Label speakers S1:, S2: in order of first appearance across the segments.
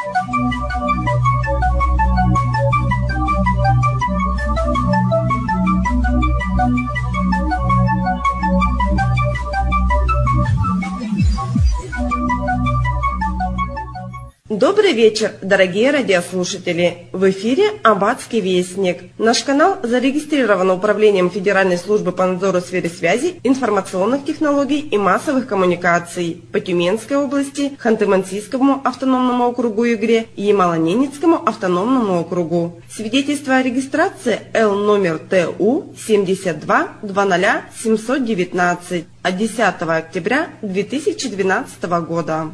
S1: Добрый вечер, дорогие радиослушатели! В эфире «Аббатский вестник». Наш канал зарегистрирован Управлением Федеральной службы по надзору в сфере связи, информационных технологий и массовых коммуникаций по Тюменской области, Ханты-Мансийскому автономному округу Югре и Ямало-Ненецкому автономному округу. Свидетельство о регистрации Л номер ТУ 72-00-719 от 10 октября 2012 года.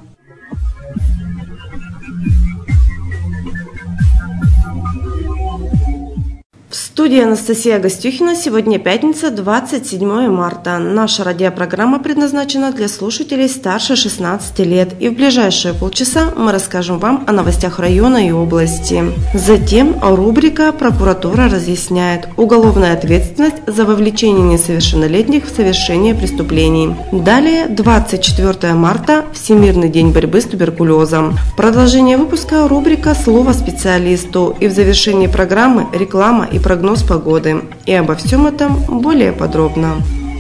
S1: В студии Анастасия Гостюхина. Сегодня пятница, 27 марта. Наша радиопрограмма предназначена для слушателей старше 16 лет. И в ближайшие полчаса мы расскажем вам о новостях района и области. Затем рубрика «Прокуратура разъясняет. Уголовная ответственность за вовлечение несовершеннолетних в совершение преступлений». Далее 24 марта – Всемирный день борьбы с туберкулезом. В продолжение выпуска рубрика «Слово специалисту». И в завершении программы реклама и прогноз погоды. И обо всем этом более подробно.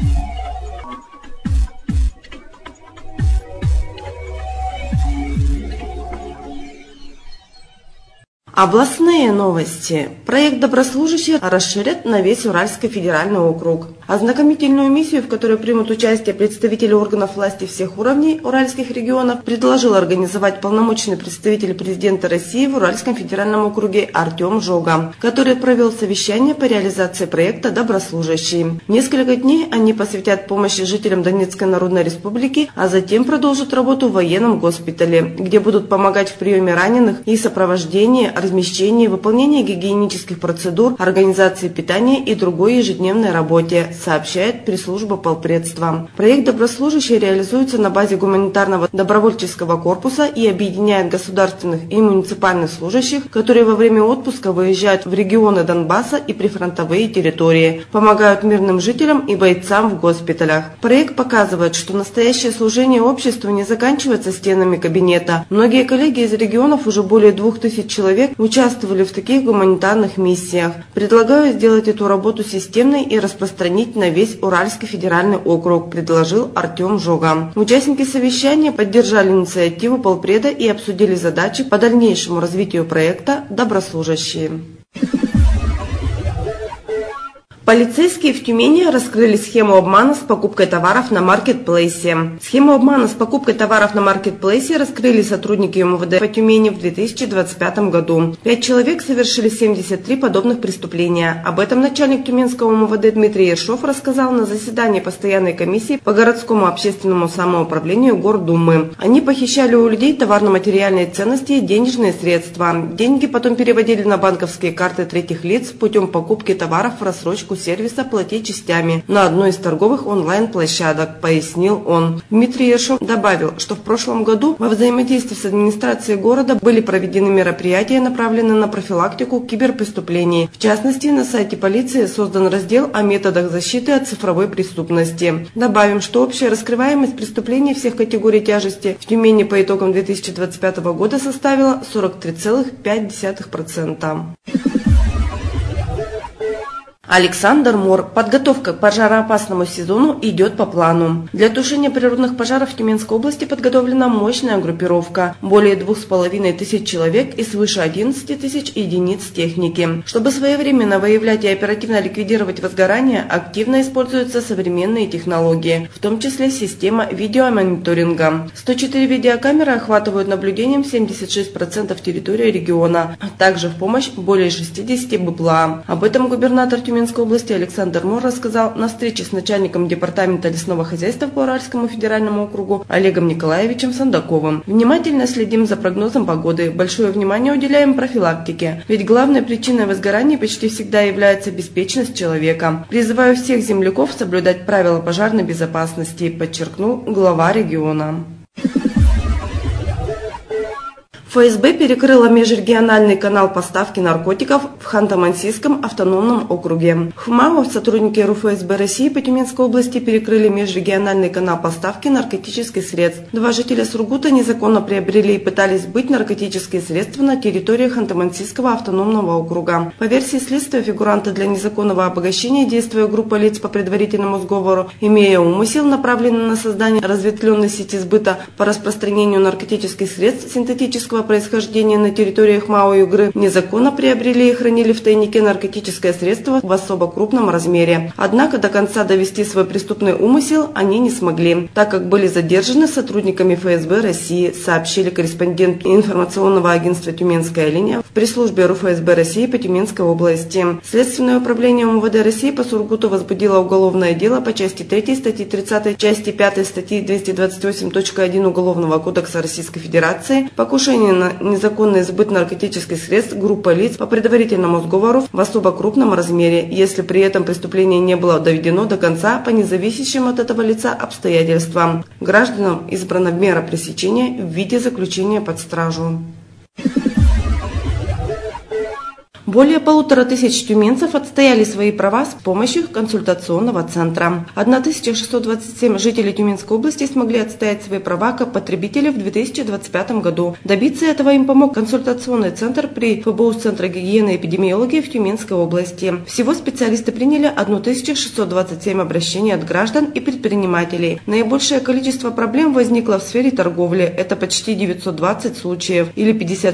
S1: Областные новости. Проект «Доброслужащие» расширят на весь Уральский федеральный округ. Ознакомительную миссию, в которой примут участие представители органов власти всех уровней уральских регионов, предложил организовать полномочный представитель президента России в Уральском федеральном округе Артем Жога, который провел совещание по реализации проекта «Доброслужащие». Несколько дней они посвятят помощи жителям Донецкой Народной Республики, а затем продолжат работу в военном госпитале, где будут помогать в приеме раненых и сопровождении, размещении, выполнении гигиенических процедур, организации питания и другой ежедневной работе, сообщает пресс-служба полпредства. Проект «Доброслужащие» реализуется на базе гуманитарного добровольческого корпуса и объединяет государственных и муниципальных служащих, которые во время отпуска выезжают в регионы Донбасса и прифронтовые территории, помогают мирным жителям и бойцам в госпиталях. Проект показывает, что настоящее служение обществу не заканчивается стенами кабинета. Многие коллеги из регионов, уже более 2000 человек, участвовали в таких гуманитарных миссиях. Предлагаю сделать эту работу системной и распространить на весь Уральский федеральный округ, предложил Артем Жога. Участники совещания поддержали инициативу полпреда и обсудили задачи по дальнейшему развитию проекта «Доброслужащие». Полицейские в Тюмени раскрыли схему обмана с покупкой товаров на маркетплейсе. Схему обмана с покупкой товаров на маркетплейсе раскрыли сотрудники МВД по Тюмени в 2025 году. 5 человек совершили 73 подобных преступления. Об этом начальник Тюменского МВД Дмитрий Ершов рассказал на заседании постоянной комиссии по городскому общественному самоуправлению Гордумы. Они похищали у людей товарно-материальные ценности и денежные средства. Деньги потом переводили на банковские карты третьих лиц путем покупки товаров в рассрочку сервиса «Плати частями» на одной из торговых онлайн-площадок, пояснил он. Дмитрий Ершов добавил, что в прошлом году во взаимодействии с администрацией города были проведены мероприятия, направленные на профилактику киберпреступлений. В частности, на сайте полиции создан раздел о методах защиты от цифровой преступности. Добавим, что общая раскрываемость преступлений всех категорий тяжести в Тюмени по итогам 2025 года составила 43,5%. Александр Мор. Подготовка к пожароопасному сезону идет по плану. Для тушения природных пожаров в Тюменской области подготовлена мощная группировка. Более 2500 человек и свыше 11 тысяч единиц техники. Чтобы своевременно выявлять и оперативно ликвидировать возгорания, активно используются современные технологии, в том числе система видеомониторинга. 104 видеокамеры охватывают наблюдением 76% территории региона, а также в помощь более 60 БПЛА. Об этом губернатор Тюменской области Александр Мор рассказал на встрече с начальником департамента лесного хозяйства по Уральскому федеральному округу Олегом Николаевичем Сандаковым. Внимательно следим за прогнозом погоды, большое внимание уделяем профилактике, ведь главной причиной возгораний почти всегда является беспечность человека. Призываю всех земляков соблюдать правила пожарной безопасности, подчеркнул глава региона. ФСБ перекрыла межрегиональный канал поставки наркотиков в Ханты-Мансийском автономном округе. В ХМАО сотрудники РУФСБ России по Тюменской области перекрыли межрегиональный канал поставки наркотических средств. Два жителя Сургута незаконно приобрели и пытались сбыть наркотические средства на территории Ханты-Мансийского автономного округа. По версии следствия, фигуранты для незаконного обогащения, действуя группа лиц по предварительному сговору, имея умысел, направленный на создание разветвленной сети сбыта по распространению наркотических средств синтетического происхождения на территории ХМАО Югры, незаконно приобрели и хранили в тайнике наркотическое средство в особо крупном размере. Однако до конца довести свой преступный умысел они не смогли, так как были задержаны сотрудниками ФСБ России, сообщили корреспондент информационного агентства «Тюменская линия» в пресс-службе РУФСБ России по Тюменской области. Следственное управление МВД России по Сургуту возбудило уголовное дело по части 3 статьи 30, части 5 статьи 228.1 Уголовного кодекса Российской Федерации «Покушение на незаконный сбыт наркотических средств группой лиц по предварительному сговору в особо крупном размере, если при этом преступление не было доведено до конца по независящим от этого лица обстоятельствам. Гражданам избрана мера пресечения в виде заключения под стражу. Более 1500 тюменцев отстояли свои права с помощью консультационного центра. 1627 жителей Тюменской области смогли отстоять свои права как потребители в 2025 году. Добиться этого им помог консультационный центр при ФБУ Центра гигиены и эпидемиологии в Тюменской области. Всего специалисты приняли 1627 обращений от граждан и предпринимателей. Наибольшее количество проблем возникло в сфере торговли. Это почти 920 случаев или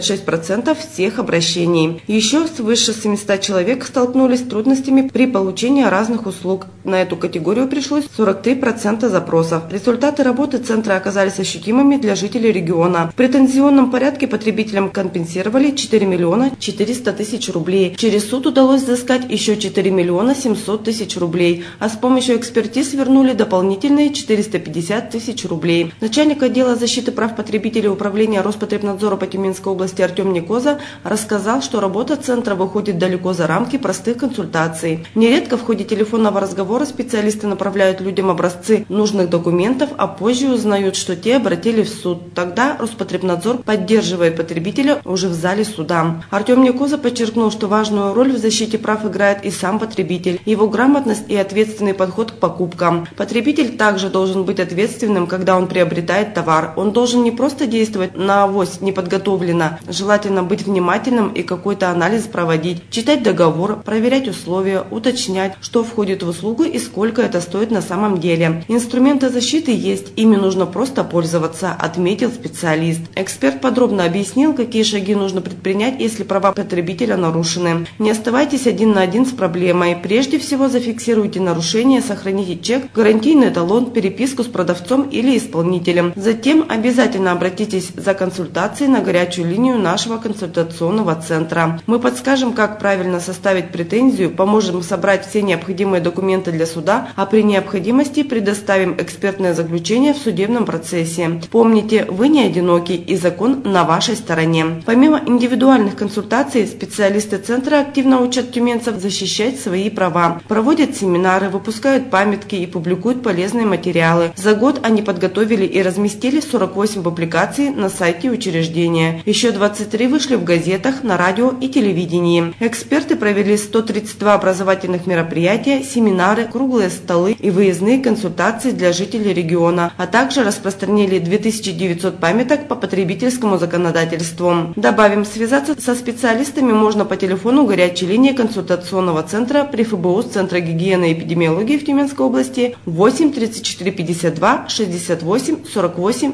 S1: 56% всех обращений. Еще свыше 700 человек столкнулись с трудностями при получении разных услуг. На эту категорию пришлось 43% запросов. Результаты работы центра оказались ощутимыми для жителей региона. В претензионном порядке потребителям компенсировали 4 миллиона 400 тысяч рублей. Через суд удалось взыскать еще 4 миллиона 700 тысяч рублей, а с помощью экспертиз вернули дополнительные 450 тысяч рублей. Начальник отдела защиты прав потребителей Управления Роспотребнадзора по Тюменской области Артем Никоза рассказал, что работа центра выходит далеко за рамки простых консультаций. Нередко в ходе телефонного разговора специалисты направляют людям образцы нужных документов, а позже узнают, что те обратили в суд. Тогда Роспотребнадзор поддерживает потребителя уже в зале суда. Артем Никоза подчеркнул, что важную роль в защите прав играет и сам потребитель, его грамотность и ответственный подход к покупкам. Потребитель также должен быть ответственным, когда он приобретает товар. Он должен не просто действовать на авось неподготовленно, желательно быть внимательным и какой-то анализ проводить, читать договор, проверять условия, уточнять, что входит в услугу и сколько это стоит на самом деле. Инструменты защиты есть, ими нужно просто пользоваться, отметил специалист. Эксперт подробно объяснил, какие шаги нужно предпринять, если права потребителя нарушены. Не оставайтесь один на один с проблемой. Прежде всего зафиксируйте нарушение, сохраните чек, гарантийный талон, переписку с продавцом или исполнителем. Затем обязательно обратитесь за консультацией на горячую линию нашего консультационного центра. Мы подскажем, как правильно составить претензию, поможем собрать все необходимые документы для суда, а при необходимости предоставим экспертное заключение в судебном процессе. Помните, вы не одиноки и закон на вашей стороне. Помимо индивидуальных консультаций, специалисты центра активно учат тюменцев защищать свои права, проводят семинары, выпускают памятки и публикуют полезные материалы. За год они подготовили и разместили 48 публикаций на сайте учреждения. Еще 23 вышли в газетах, на радио и телевидении. Эксперты провели 132 образовательных мероприятия, семинары, круглые столы и выездные консультации для жителей региона, а также распространили 2900 памяток по потребительскому законодательству. Добавим, связаться со специалистами можно по телефону горячей линии консультационного центра при ФБУ Центра гигиены и эпидемиологии в Тюменской области 8 34 52 68 48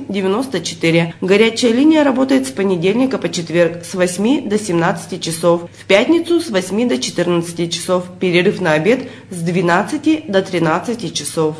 S1: 94. Горячая линия работает с понедельника по четверг с 8 до 17 часов. В пятницу с 8 до 14 часов. Перерыв на обед с 12 до 13 часов.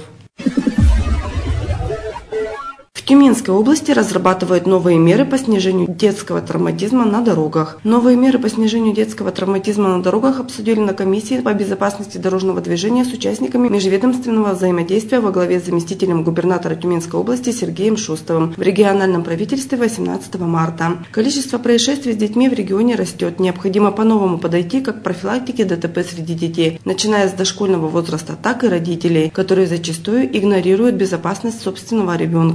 S1: В Тюменской области разрабатывают новые меры по снижению детского травматизма на дорогах. Новые меры по снижению детского травматизма на дорогах обсудили на комиссии по безопасности дорожного движения с участниками межведомственного взаимодействия во главе с заместителем губернатора Тюменской области Сергеем Шустовым в региональном правительстве 18 марта. Количество происшествий с детьми в регионе растет. Необходимо по-новому подойти как к профилактике ДТП среди детей, начиная с дошкольного возраста, так и родителей, которые зачастую игнорируют безопасность собственного ребенка.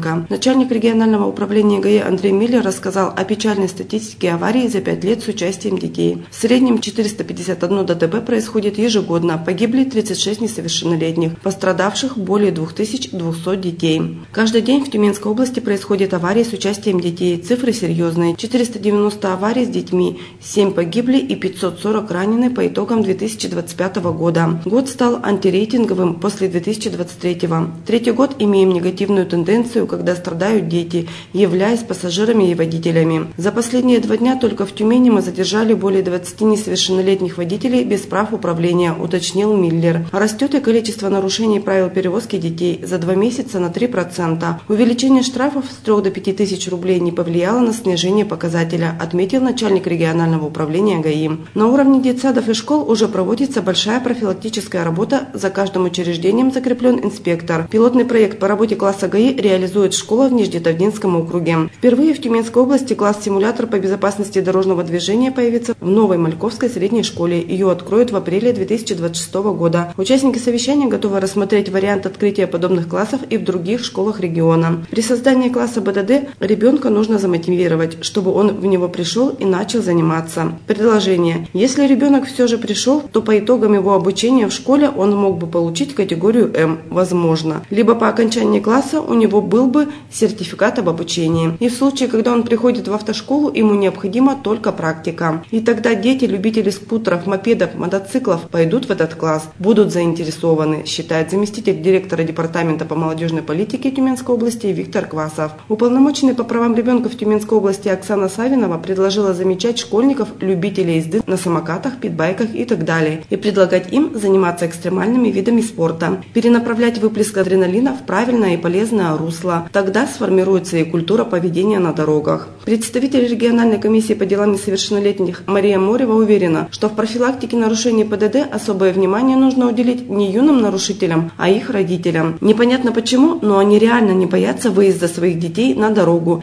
S1: Начальник регионального управления ГАИ Андрей Миллер рассказал о печальной статистике аварий за 5 лет с участием детей. В среднем 451 ДТП происходит ежегодно. Погибли 36 несовершеннолетних. Пострадавших более 2200 детей. Каждый день в Тюменской области происходят аварии с участием детей. Цифры серьезные. 490 аварий с детьми, 7 погибли и 540 ранены по итогам 2025 года. Год стал антирейтинговым после 2023. Третий год имеем негативную тенденцию, когда страдают дети, являясь пассажирами и водителями. За последние 2 дня только в Тюмени мы задержали более 20 несовершеннолетних водителей без прав управления, уточнил Миллер. Растет и количество нарушений правил перевозки детей за 2 месяца на 3%. Увеличение штрафов с 3 до 5 тысяч рублей не повлияло на снижение показателя, отметил начальник регионального управления ГАИ. На уровне детсадов и школ уже проводится большая профилактическая работа. За каждым учреждением закреплен инспектор. Пилотный проект по работе класса ГАИ реализует школа в Нижнетавдинском округе. Впервые в Тюменской области класс-симулятор по безопасности дорожного движения появится в Новой Мальковской средней школе. Ее откроют в апреле 2026 года. Участники совещания готовы рассмотреть вариант открытия подобных классов и в других школах региона. При создании класса БДД ребенка нужно замотивировать, чтобы он в него пришел и начал заниматься. Предложение. Если ребенок все же пришел, то по итогам его обучения в школе он мог бы получить категорию М, возможно. Либо по окончании класса у него был бы сертификат об обучении. И в случае, когда он приходит в автошколу, ему необходима только практика. И тогда дети, любители скутеров, мопедов, мотоциклов пойдут в этот класс, будут заинтересованы, считает заместитель директора департамента по молодежной политике Тюменской области Виктор Квасов. Уполномоченный по правам ребенка в Тюменской области Оксана Савинова предложила замечать школьников, любителей езды на самокатах, питбайках и так далее, и предлагать им заниматься экстремальными видами спорта, перенаправлять выплеск адреналина в правильное и полезное русло. Тогда сформируется и культура поведения на дорогах. Представитель региональной комиссии по делам несовершеннолетних Мария Морева уверена, что в профилактике нарушений ПДД особое внимание нужно уделить не юным нарушителям, а их родителям. Непонятно почему, но они реально не боятся выезда своих детей на дорогу.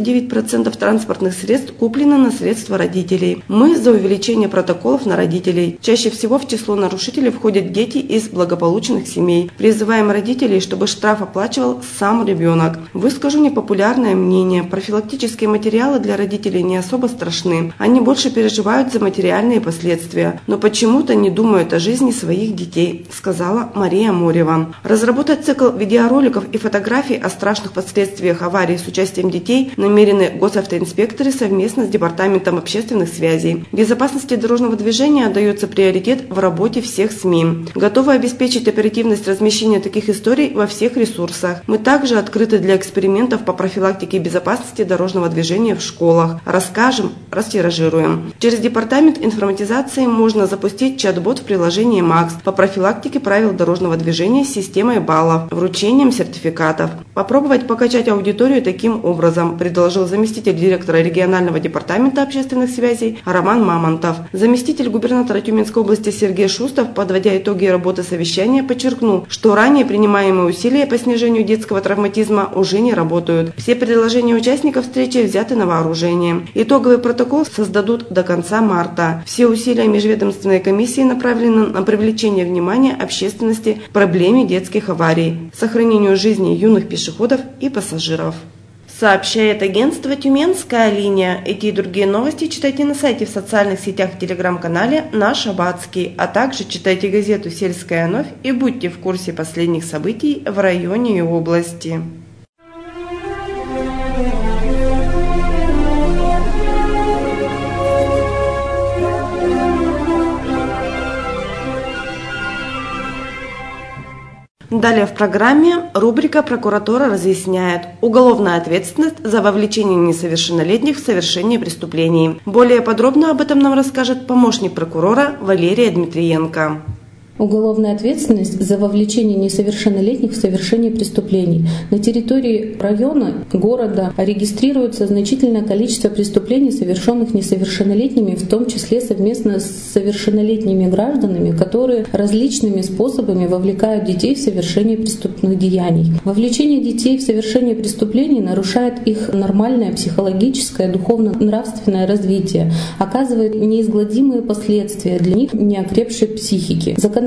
S1: 99% транспортных средств куплены на средства родителей. Мы за увеличение протоколов на родителей. Чаще всего в число нарушителей входят дети из благополучных семей. Призываем родителей, чтобы штраф оплачивал сам ребенок. Выскажу непопулярное мнение. Профилактические материалы для родителей не особо страшны. Они больше переживают за материальные последствия, но почему-то не думают о жизни своих детей, сказала Мария Морева. Разработать цикл видеороликов и фотографий о страшных последствиях аварий с участием детей намерены госавтоинспекторы совместно с Департаментом общественных связей. Безопасности дорожного движения отдается приоритет в работе всех СМИ. Готовы обеспечить оперативность размещения таких историй во всех ресурсах. Мы также открыты для экспериментов по профилактике и безопасности дорожного движения в школах. Расскажем, растиражируем. Через Департамент информатизации можно запустить чат-бот в приложении МАКС по профилактике правил дорожного движения с системой баллов, вручением сертификатов. Попробовать покачать аудиторию таким образом, предложил заместитель директора регионального департамента общественных связей Роман Мамонтов. Заместитель губернатора Тюменской области Сергей Шустов, подводя итоги работы совещания, подчеркнул, что ранее принимаемые усилия по снижению детского травматизма уже не работают. Все предложения участников встречи взяты на вооружение. Итоговый протокол создадут до конца марта. Все усилия межведомственной комиссии направлены на привлечение внимания общественности к проблеме детских аварий, сохранению жизни юных пешеходов и пассажиров. Сообщает агентство «Тюменская линия». Эти и другие новости читайте на сайте, в социальных сетях и телеграм-канале «Наш Аббатский», а также читайте газету «Сельская новь» и будьте в курсе последних событий в районе и области. Далее в программе рубрика «Прокуратура разъясняет». Уголовная ответственность за вовлечение несовершеннолетних в совершение преступлений. Более подробно об этом нам расскажет помощник прокурора Валерия Дмитриенко.
S2: Уголовная ответственность за вовлечение несовершеннолетних в совершение преступлений. На территории района, города регистрируется значительное количество преступлений, совершенных несовершеннолетними, в том числе совместно с совершеннолетними гражданами, которые различными способами вовлекают детей в совершение преступных деяний. Вовлечение детей в совершение преступлений нарушает их нормальное психологическое, духовно-нравственное развитие, оказывает неизгладимые последствия для них неокрепшей психики. Законодательство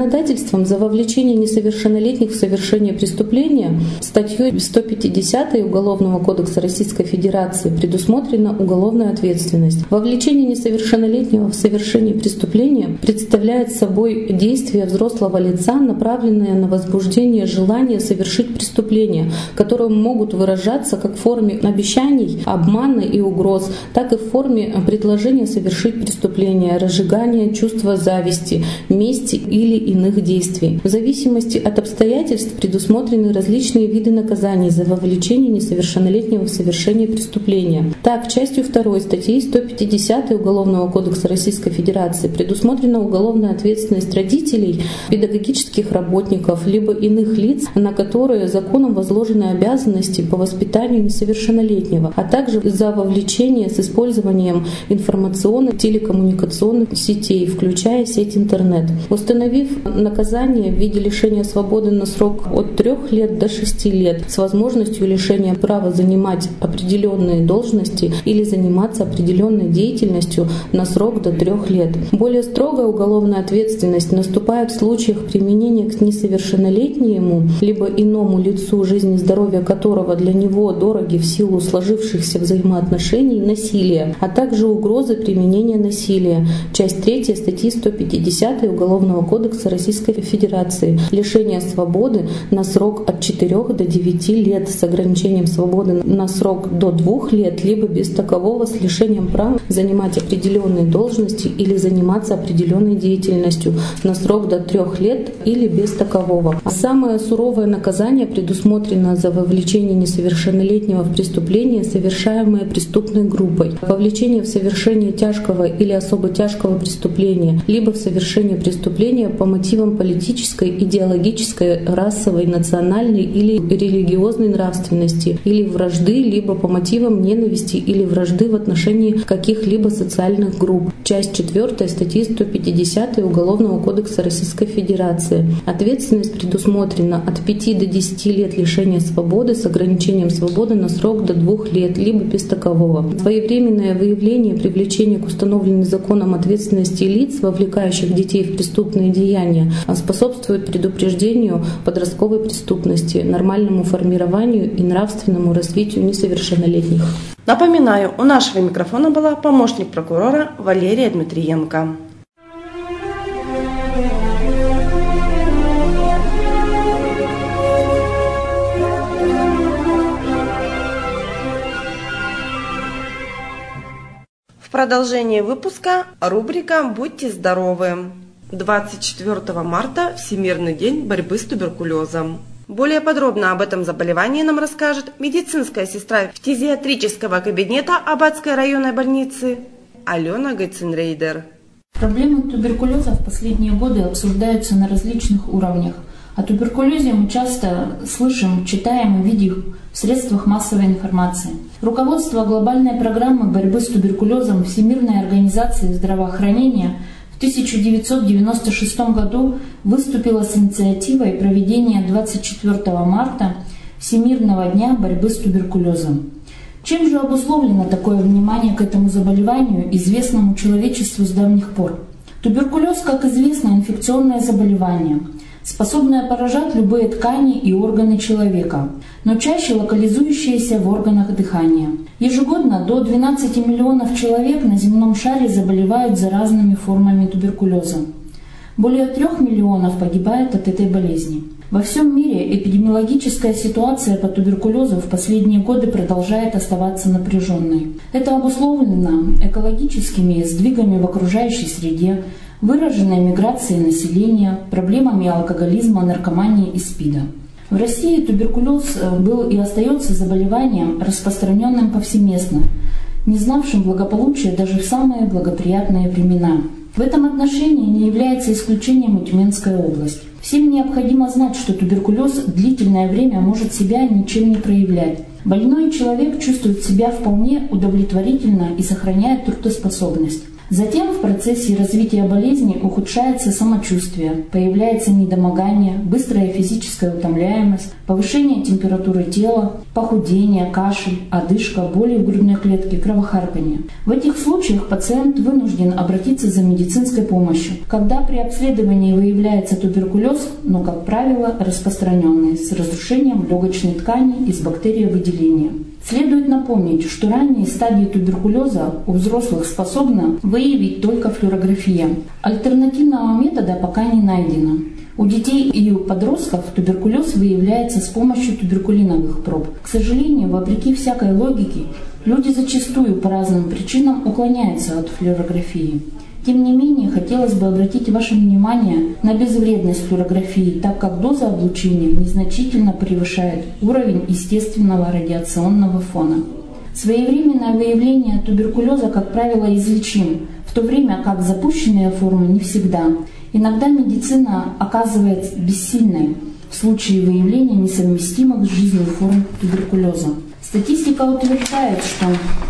S2: Законодательством за вовлечение несовершеннолетних в совершение преступления статьей 150 Уголовного кодекса Российской Федерации предусмотрена уголовная ответственность. Вовлечение несовершеннолетнего в совершение преступления представляет собой действие взрослого лица, направленное на возбуждение желания совершить преступление, которые могут выражаться как в форме обещаний, обмана и угроз, так и в форме предложения совершить преступление, разжигания чувства зависти, мести или иных действий. В зависимости от обстоятельств предусмотрены различные виды наказаний за вовлечение несовершеннолетнего в совершение преступления. Так, частью 2 статьи 150 Уголовного кодекса Российской Федерации предусмотрена уголовная ответственность родителей, педагогических работников либо иных лиц, на которые законом возложены обязанности по воспитанию несовершеннолетнего, а также за вовлечение с использованием информационных телекоммуникационных сетей, включая сеть интернет. Установив наказание в виде лишения свободы на срок от 3 лет до 6 лет с возможностью лишения права занимать определенные должности или заниматься определенной деятельностью на срок до 3 лет. Более строгая уголовная ответственность наступает в случаях применения к несовершеннолетнему либо иному лицу, жизни и здоровья которого для него дороги в силу сложившихся взаимоотношений, насилия, а также угрозы применения насилия. Часть 3 статьи 150 Уголовного кодекса Российской Федерации. Лишение свободы на срок от 4 до 9 лет с ограничением свободы на срок до 2 лет, либо без такового с лишением права занимать определенные должности или заниматься определенной деятельностью на срок до 3 лет или без такового. А самое суровое наказание предусмотрено за вовлечение несовершеннолетнего в преступление, совершаемое преступной группой, вовлечение в совершение тяжкого или особо тяжкого преступления, либо в совершение преступления по мотивам политической, идеологической, расовой, национальной или религиозной нравственности, или вражды, либо по мотивам ненависти или вражды в отношении каких-либо социальных групп. Часть 4 статьи 150 Уголовного кодекса Российской Федерации. Ответственность предусмотрена от 5 до 10 лет лишения свободы с ограничением свободы на срок до 2 лет, либо без такового. Своевременное выявление и привлечение к установленной законом ответственности лиц, вовлекающих детей в преступные деяния, способствует предупреждению подростковой преступности, нормальному формированию и нравственному развитию несовершеннолетних.
S1: Напоминаю, у нашего микрофона была помощник прокурора Валерия Дмитриенко. В продолжении выпуска рубрика «Будьте здоровы». 24 марта – Всемирный день борьбы с туберкулезом. Более подробно об этом заболевании нам расскажет медицинская сестра фтизиатрического кабинета Аббатской районной больницы Алена Гайценрейдер.
S3: Проблемы туберкулеза в последние годы обсуждаются на различных уровнях. О туберкулезе мы часто слышим, читаем и видим в средствах массовой информации. Руководство глобальной программы борьбы с туберкулезом Всемирной организации здравоохранения в 1996 году выступила с инициативой проведения 24 марта Всемирного дня борьбы с туберкулезом. Чем же обусловлено такое внимание к этому заболеванию, известному человечеству с давних пор? Туберкулез, как известно, инфекционное заболевание, способное поражать любые ткани и органы человека, но чаще локализующееся в органах дыхания. Ежегодно до 12 миллионов человек на земном шаре заболевают заразными формами туберкулеза. Более 3 миллионов погибает от этой болезни. Во всем мире эпидемиологическая ситуация по туберкулезу в последние годы продолжает оставаться напряженной. Это обусловлено экологическими сдвигами в окружающей среде, выраженной миграцией населения, проблемами алкоголизма, наркомании и СПИДа. В России туберкулез был и остается заболеванием, распространенным повсеместно, не знавшим благополучия даже в самые благоприятные времена. В этом отношении не является исключением и Тюменская область. Всем необходимо знать, что туберкулез длительное время может себя ничем не проявлять. Больной человек чувствует себя вполне удовлетворительно и сохраняет трудоспособность. Затем в процессе развития болезни ухудшается самочувствие, появляется недомогание, быстрая физическая утомляемость, повышение температуры тела, похудение, кашель, одышка, боли в грудной клетке, кровохарканье. В этих случаях пациент вынужден обратиться за медицинской помощью, когда при обследовании выявляется туберкулез, но, как правило, распространенный, с разрушением легочной ткани и с бактериовыделением. Следует напомнить, что ранние стадии туберкулеза у взрослых способна выявить только флюорография. Альтернативного метода пока не найдено. У детей и у подростков туберкулез выявляется с помощью туберкулиновых проб. К сожалению, вопреки всякой логике, люди зачастую по разным причинам уклоняются от флюорографии. Тем не менее, хотелось бы обратить ваше внимание на безвредность флюорографии, так как доза облучения незначительно превышает уровень естественного радиационного фона. Своевременное выявление туберкулеза, как правило, излечим, в то время как запущенные формы не всегда. Иногда медицина оказывается бессильной в случае выявления несовместимых с жизнью форм туберкулеза. Статистика утверждает, что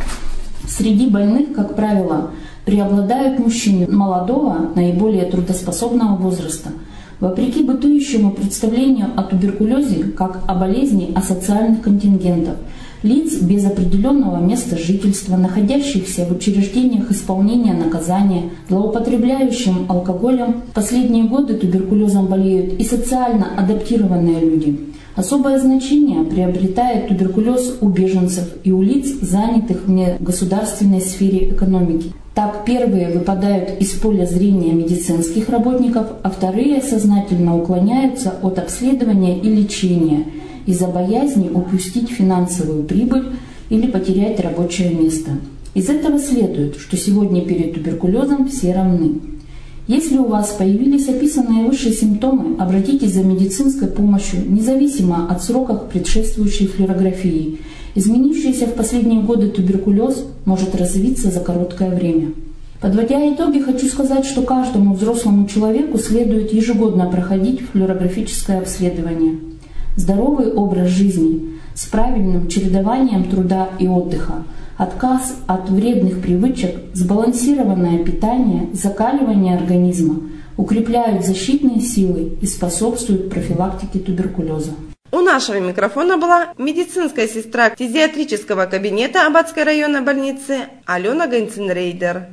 S3: среди больных, как правило, преобладают мужчины молодого, наиболее трудоспособного возраста. Вопреки бытующему представлению о туберкулезе как о болезни асоциальных контингентов, лиц без определенного места жительства, находящихся в учреждениях исполнения наказания, злоупотребляющим алкоголем, в последние годы туберкулезом болеют и социально адаптированные люди. Особое значение приобретает туберкулез у беженцев и у лиц, занятых в негосударственной сфере экономики. Так, первые выпадают из поля зрения медицинских работников, а вторые сознательно уклоняются от обследования и лечения из-за боязни упустить финансовую прибыль или потерять рабочее место. Из этого следует, что сегодня перед туберкулезом все равны. Если у вас появились описанные выше симптомы, обратитесь за медицинской помощью, независимо от сроков предшествующей флюорографии. Изменившийся в последние годы туберкулез может развиться за короткое время. Подводя итоги, хочу сказать, что каждому взрослому человеку следует ежегодно проходить флюорографическое обследование. Здоровый образ жизни с правильным чередованием труда и отдыха, отказ от вредных привычек, сбалансированное питание, закаливание организма укрепляют защитные силы и способствуют профилактике туберкулеза.
S1: У нашего микрофона была медицинская сестра фтизиатрического кабинета Аббатской районной больницы Алена Гайнценрейдер.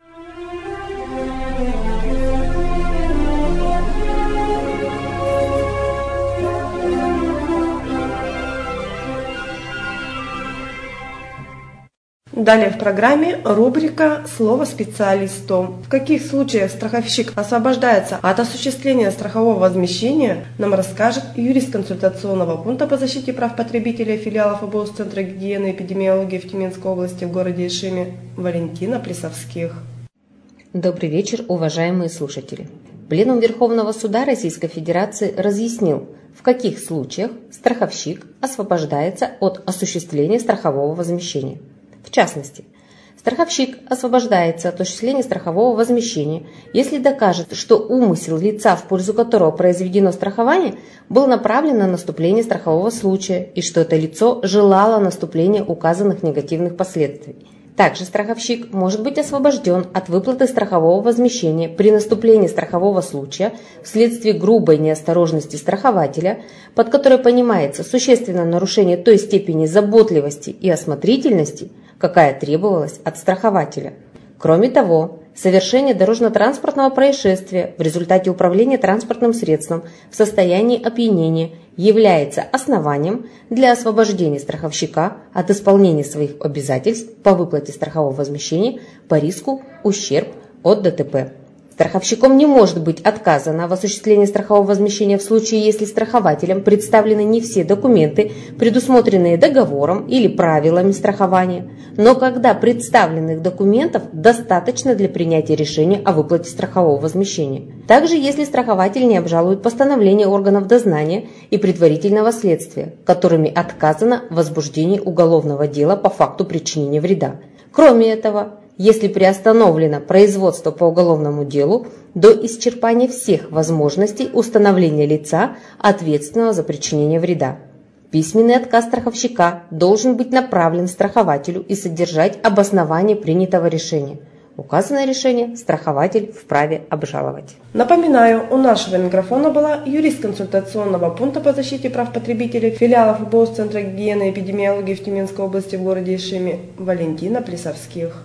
S1: Далее в программе рубрика «Слово специалисту». В каких случаях страховщик освобождается от осуществления страхового возмещения, нам расскажет юрист консультационного пункта по защите прав потребителей филиалов ОБУС Центра гигиены и эпидемиологии в Тюменской области в городе Ишиме Валентина Плесовских.
S4: Добрый вечер, уважаемые слушатели. Пленум Верховного Суда Российской Федерации разъяснил, в каких случаях страховщик освобождается от осуществления страхового возмещения. В частности, страховщик освобождается от осуществления страхового возмещения, если докажет, что умысел лица, в пользу которого произведено страхование, был направлен на наступление страхового случая и что это лицо желало наступления указанных негативных последствий. Также страховщик может быть освобожден от выплаты страхового возмещения при наступлении страхового случая вследствие грубой неосторожности страхователя, под которой понимается существенное нарушение той степени заботливости и осмотрительности, какая требовалась от страхователя. Кроме того, совершение дорожно-транспортного происшествия в результате управления транспортным средством в состоянии опьянения является основанием для освобождения страховщика от исполнения своих обязательств по выплате страхового возмещения по риску ущерб от ДТП. Страховщиком не может быть отказано в осуществлении страхового возмещения в случае, если страхователям представлены не все документы, предусмотренные договором или правилами страхования, но когда представленных документов достаточно для принятия решения о выплате страхового возмещения. Также, если страхователь не обжалует постановление органов дознания и предварительного следствия, которыми отказано в возбуждении уголовного дела по факту причинения вреда. Кроме этого, если приостановлено производство по уголовному делу до исчерпания всех возможностей установления лица, ответственного за причинение вреда. Письменный отказ страховщика должен быть направлен страхователю и содержать обоснование принятого решения. Указанное решение страхователь вправе обжаловать.
S1: Напоминаю, у нашего микрофона была юрист консультационного пункта по защите прав потребителей филиала ФБОС Центра гигиены и эпидемиологии в Тюменской области в городе Ишиме Валентина Плесовских.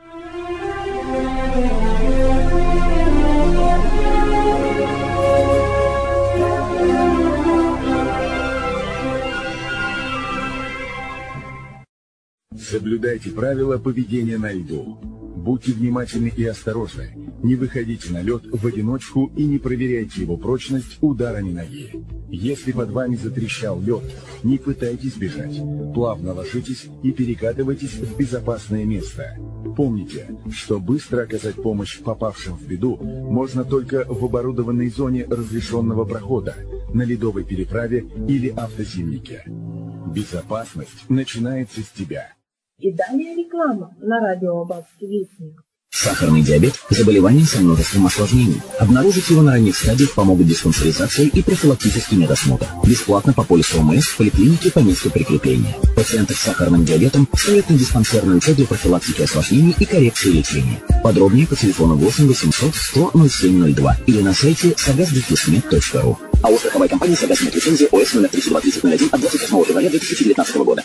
S5: Соблюдайте правила поведения на льду. Будьте внимательны и осторожны. Не выходите на лед в одиночку и не проверяйте его прочность ударами ноги. Если под вами затрещал лед, не пытайтесь бежать. Плавно ложитесь и перекатывайтесь в безопасное место. Помните, что быстро оказать помощь попавшим в беду можно только в оборудованной зоне разрешенного прохода, на ледовой переправе или автозимнике. Безопасность начинается с тебя.
S6: И далее реклама на радио «Албанский вестник».
S7: Сахарный диабет – заболевание со множеством осложнений. Обнаружить его на ранних стадиях помогут диспансеризация и профилактический медосмотр. Бесплатно по полису ОМС в поликлинике по месту прикрепления. Пациентов с сахарным диабетом стоят на диспансерный учет для профилактики осложнений и коррекции лечения. Подробнее по телефону 8 800 100 0702 или на сайте sagasdefismed.ru. А у страховой компании «Сагасмед» лицензия ОС номер 323001 от 28 февраля 2019 года.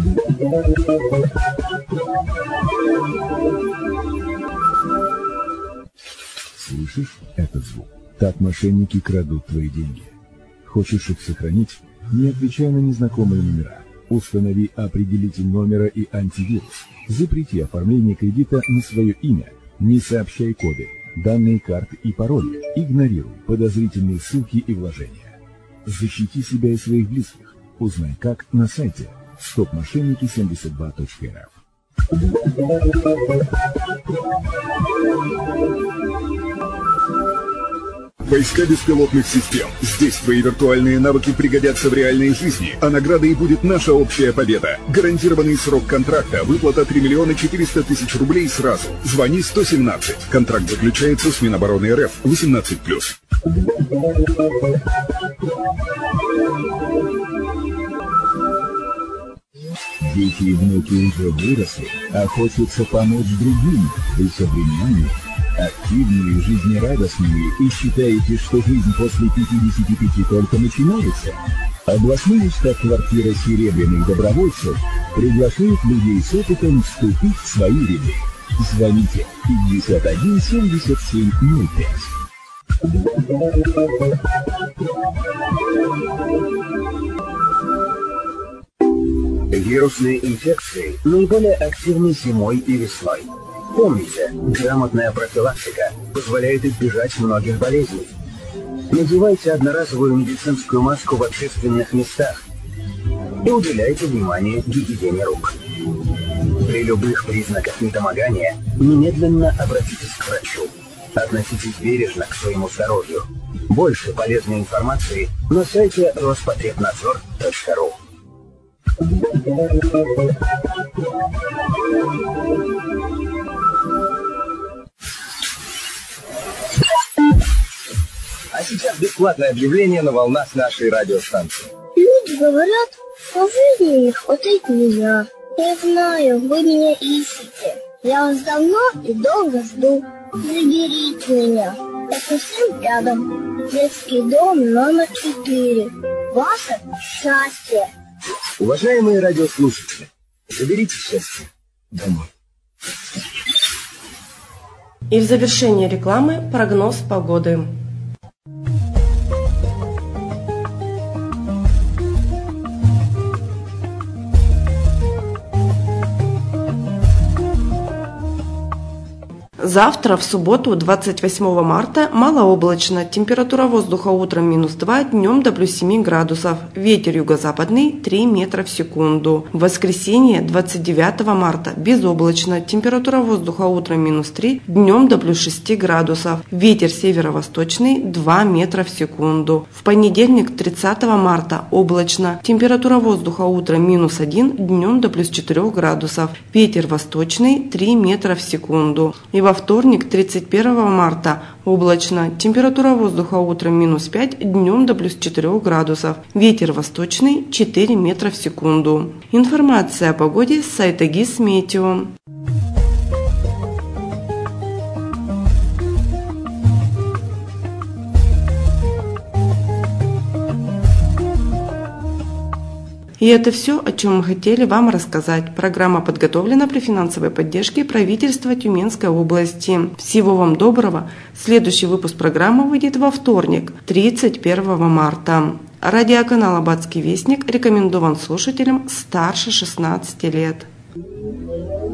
S5: Слышишь этот звук? Так мошенники крадут твои деньги. Хочешь их сохранить? Не отвечай на незнакомые номера. Установи определитель номера и антивирус. Запрети оформление кредита на свое имя. Не сообщай коды, данные карты и пароли. Игнорируй подозрительные ссылки и вложения. Защити себя и своих близких. Узнай как на сайте stopmошенники72.rf. Войска беспилотных систем. Здесь твои виртуальные навыки пригодятся в реальной жизни, а наградой будет наша общая победа. Гарантированный срок контракта, выплата 3 400 000 рублей сразу. Звони 117. Контракт заключается с Минобороны РФ 18+. Дети и внуки уже выросли, а хочется помочь другим. Вы современные, активные, жизнерадостные и считаете, что жизнь после 55 только начинается? Областная штаб-квартира серебряных добровольцев приглашает людей с опытом вступить в свои ряды. Звоните 51 77 05.
S7: Вирусные инфекции наиболее активны зимой и весной. Помните, грамотная профилактика позволяет избежать многих болезней. Надевайте одноразовую медицинскую маску в общественных местах и уделяйте внимание гигиене рук. При любых признаках недомогания немедленно обратитесь к врачу. Относитесь бережно к своему здоровью. Больше полезной информации на сайте Роспотребнадзор.ру.
S8: А сейчас бесплатное объявление на волнах нашей радиостанции.
S9: Люди говорят, что в жизни не хватает меня. Я знаю, вы меня ищете. Я вас давно и долго жду. Заберите меня. Я совсем рядом. Детский дом номер 4. Ваше счастье.
S8: Уважаемые радиослушатели, заберите счастье домой.
S1: И в завершении рекламы прогноз погоды. Завтра, в субботу, 28 марта, малооблачно. Температура воздуха утром -2, днем до +7 градусов. Ветер юго-западный 3 метра в секунду. В воскресенье, 29 марта, безоблачно. Температура воздуха утром -3, днем до +6 градусов. Ветер северо-восточный 2 метра в секунду. В понедельник, 30 марта, облачно. Температура воздуха утром -1, днем до +4 градусов. Ветер восточный 3 метра в секунду. И во вторник, 31 марта, облачно. Температура воздуха утром -5, днем до +4 градусов. Ветер восточный 4 метра в секунду. Информация о погоде с сайта ГИС Метео. И это все, о чем мы хотели вам рассказать. Программа подготовлена при финансовой поддержке правительства Тюменской области. Всего вам доброго. Следующий выпуск программы выйдет во вторник, 31 марта. Радиоканал «Аббатский вестник» рекомендован слушателям старше 16 лет.